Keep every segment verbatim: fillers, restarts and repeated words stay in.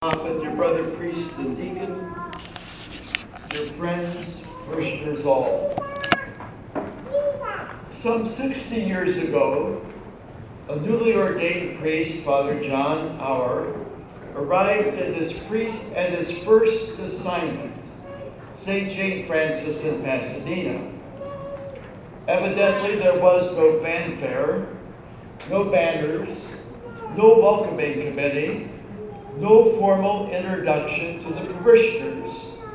Prophet, your brother priest and deacon, your friends, parishioners all. Some sixty years ago, a newly ordained priest, Father John Auer, arrived at his priest at his first assignment, Saint Jane Francis in Pasadena. Evidently, there was no fanfare, no banners, no welcoming committee, no formal introduction to the parishioners.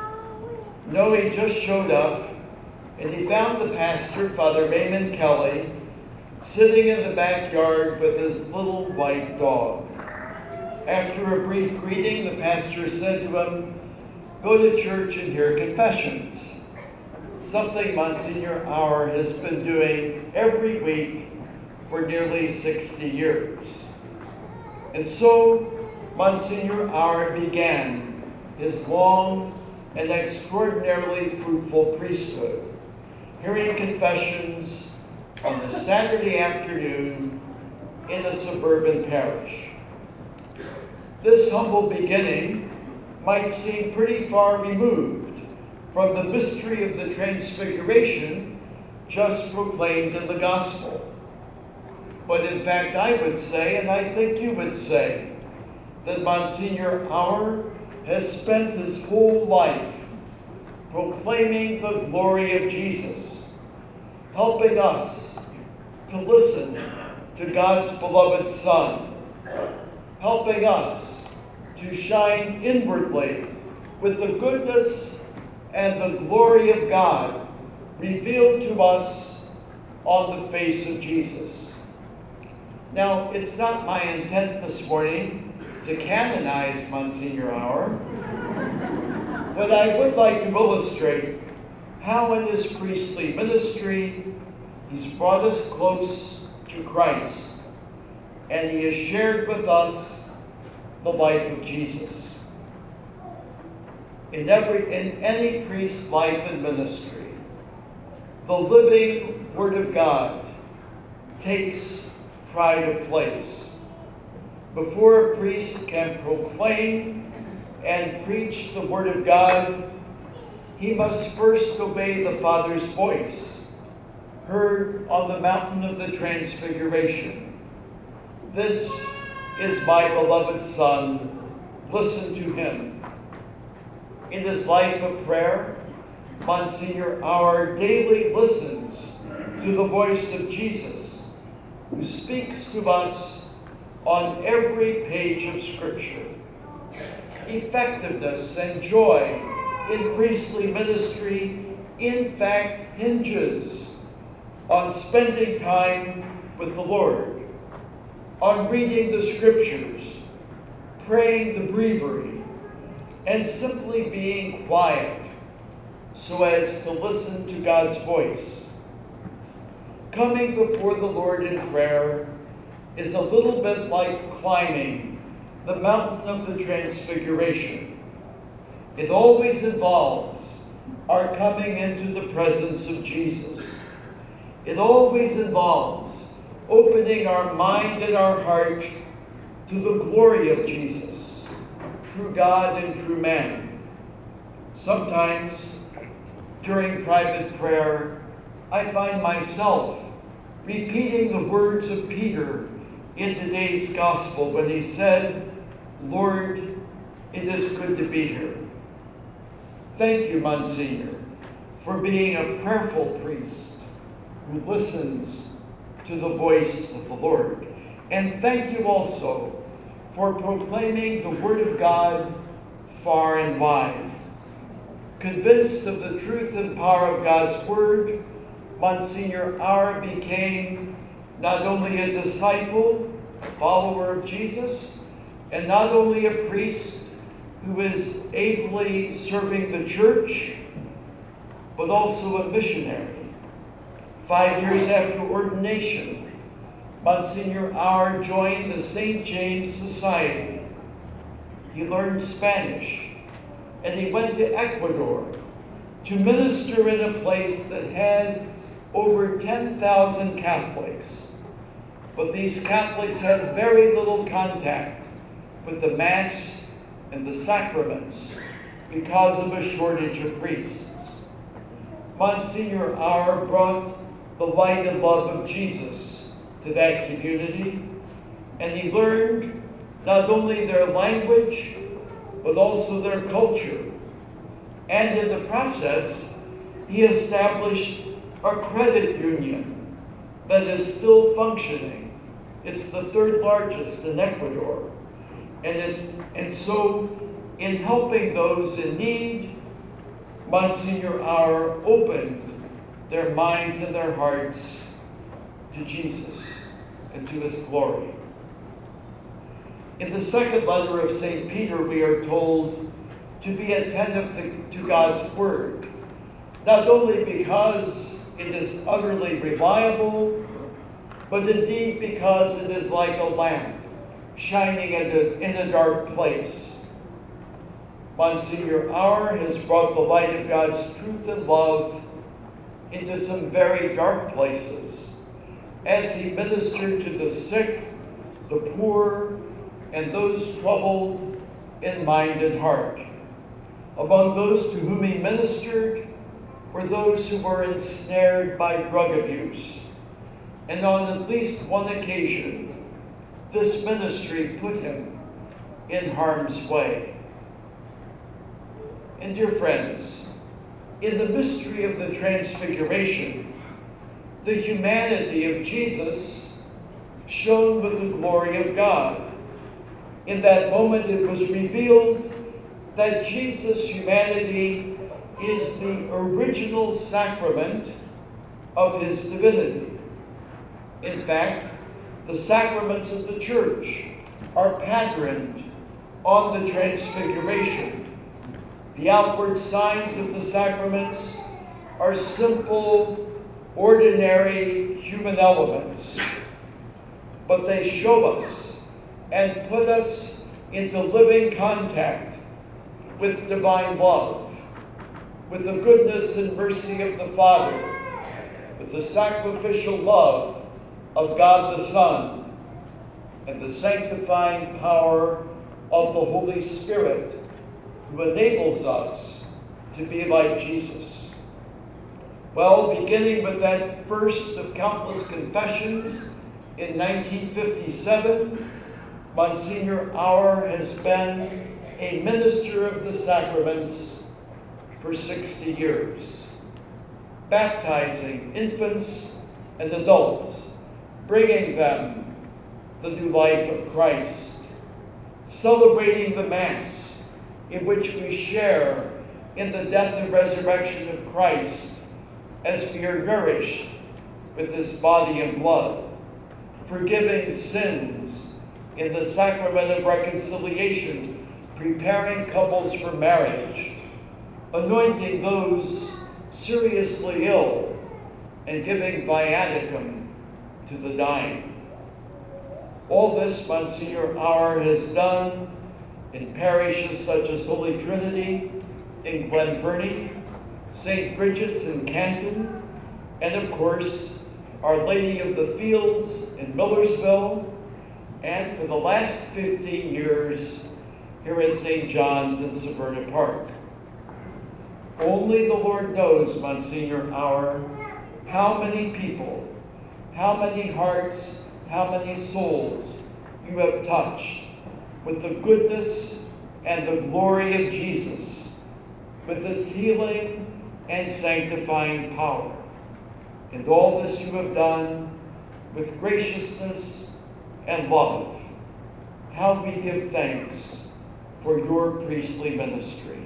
No, he just showed up, and he found the pastor, Father Raymond Kelly, sitting in the backyard with his little white dog. After a brief greeting, the pastor said to him, "Go to church and hear confessions," something Monsignor Auer has been doing every week for nearly sixty years. And so, Monsignor Auer began his long and extraordinarily fruitful priesthood, hearing confessions on a Saturday afternoon in a suburban parish. This humble beginning might seem pretty far removed from the mystery of the Transfiguration just proclaimed in the Gospel. But in fact, I would say, and I think you would say, that Monsignor Auer has spent his whole life proclaiming the glory of Jesus, helping us to listen to God's beloved Son, helping us to shine inwardly with the goodness and the glory of God revealed to us on the face of Jesus. Now, it's not my intent this morning to canonize Monsignor Auer, but I would like to illustrate how in his priestly ministry he's brought us close to Christ, and he has shared with us the life of Jesus. In every, in any priest's life and ministry, the living Word of God takes pride of place. Before a priest can proclaim and preach the Word of God, he must first obey the Father's voice, heard on the mountain of the Transfiguration. "This is my beloved Son, listen to him." In his life of prayer, Monsignor Auer daily listens to the voice of Jesus, who speaks to us on every page of Scripture. Effectiveness and joy in priestly ministry, in fact, hinges on spending time with the Lord, on reading the Scriptures, praying the breviary, and simply being quiet so as to listen to God's voice. Coming before the Lord in prayer is a little bit like climbing the mountain of the Transfiguration. It always involves our coming into the presence of Jesus. It always involves opening our mind and our heart to the glory of Jesus, true God and true man. Sometimes, during private prayer, I find myself repeating the words of Peter in today's gospel when he said, "Lord, it is good to be here." Thank you, Monsignor, for being a prayerful priest who listens to the voice of the Lord. And thank you also for proclaiming the Word of God far and wide. Convinced of the truth and power of God's Word, Monsignor Auer became not only a disciple, a follower of Jesus, and not only a priest who is ably serving the church, but also a missionary. Five years after ordination, Monsignor Auer joined the Saint James Society. He learned Spanish, and he went to Ecuador to minister in a place that had over ten thousand Catholics. But these Catholics had very little contact with the Mass and the sacraments because of a shortage of priests. Monsignor Auer brought the light and love of Jesus to that community, and he learned not only their language, but also their culture. And in the process, he established a credit union that is still functioning. It's the third largest in Ecuador. And, it's, and so in helping those in need, Monsignor Auer opened their minds and their hearts to Jesus and to his glory. In the second letter of Saint Peter, we are told to be attentive to, to God's word, not only because it is utterly reliable, but indeed because it is like a lamp shining in a, in a dark place. Monsignor Auer has brought the light of God's truth and love into some very dark places as he ministered to the sick, the poor, and those troubled in mind and heart. Among those to whom he ministered were those who were ensnared by drug abuse. And on at least one occasion, this ministry put him in harm's way. And dear friends, in the mystery of the Transfiguration, the humanity of Jesus shone with the glory of God. In that moment, it was revealed that Jesus' humanity is the original sacrament of his divinity. In fact, the sacraments of the Church are patterned on the Transfiguration. The outward signs of the sacraments are simple, ordinary human elements, but they show us and put us into living contact with divine love, with the goodness and mercy of the Father, with the sacrificial love of God the Son, and the sanctifying power of the Holy Spirit, who enables us to be like Jesus. Well, beginning with that first of countless confessions in nineteen fifty-seven, Monsignor Auer has been a minister of the sacraments for sixty years, baptizing infants and adults, bringing them the new life of Christ, celebrating the Mass, in which we share in the death and resurrection of Christ as we are nourished with his body and blood, forgiving sins in the sacrament of reconciliation, preparing couples for marriage, anointing those seriously ill, and giving viaticum to the dying. All this Monsignor Auer has done in parishes such as Holy Trinity in Glen Burnie, Saint Bridget's in Canton, and of course, Our Lady of the Fields in Millersville, and for the last fifteen years, here at Saint John's in Severna Park. Only the Lord knows, Monsignor Auer, how many people, how many hearts, how many souls you have touched with the goodness and the glory of Jesus, with his healing and sanctifying power. And all this you have done with graciousness and love. How we give thanks for your priestly ministry.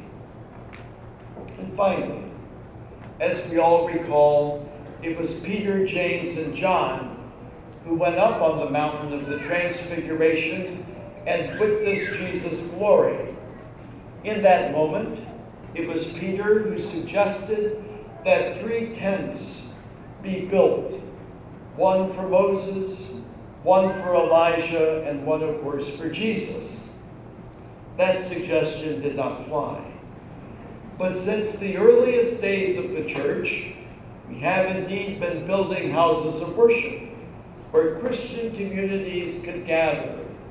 And finally, as we all recall, it was Peter, James, and John who went up on the mountain of the Transfiguration and witnessed Jesus' glory. In that moment, it was Peter who suggested that three tents be built, one for Moses, one for Elijah, and one, of course, for Jesus. That suggestion did not fly. But since the earliest days of the church, we have indeed been building houses of worship where Christian communities could gather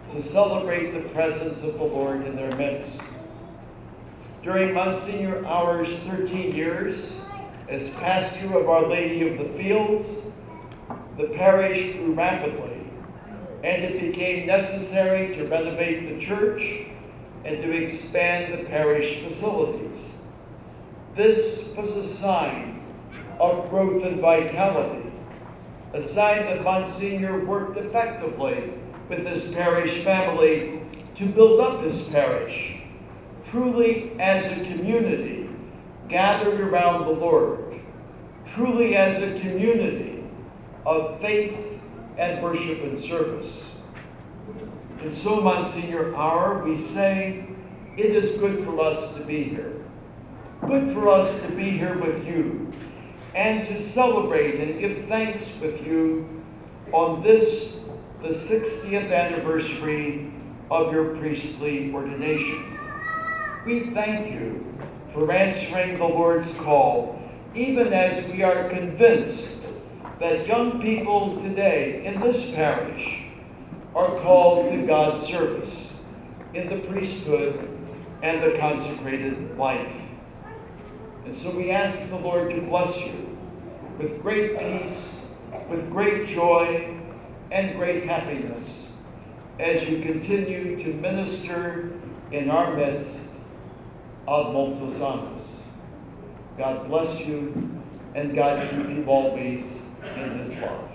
to celebrate the presence of the Lord in their midst. During Monsignor Auer's thirteen years as pastor of Our Lady of the Fields, the parish grew rapidly, and it became necessary to renovate the church and to expand the parish facilities. This was a sign of growth and vitality, a sign that Monsignor worked effectively with his parish family to build up his parish, truly as a community gathered around the Lord, truly as a community of faith and worship and service. And so, Monsignor Auer, we say, it is good for us to be here. Good for us to be here with you and to celebrate and give thanks with you on this, the sixtieth anniversary of your priestly ordination. We thank you for answering the Lord's call, even as we are convinced that young people today in this parish are called to God's service in the priesthood and the consecrated life. And so we ask the Lord to bless you with great peace, with great joy, and great happiness as you continue to minister in our midst ad multos annos. God bless you, and God keep you always in his love.